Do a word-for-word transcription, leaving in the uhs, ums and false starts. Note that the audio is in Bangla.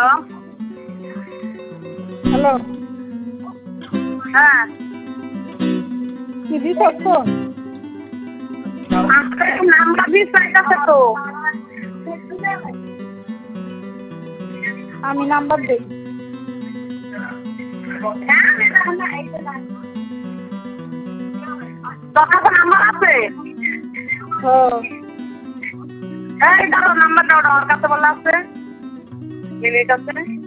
হ্যালো, হ্যাঁ কি দিছস ফোন? আজকে নাম্বার দিস চাইতাছে তো। আমি নাম্বার দেই। তোর কাছে নাম্বার আছে? হ্যাঁ। এই দাঁড়াও, নাম্বার দাও, ওর কাছে বলা আছে মিনির কাছে।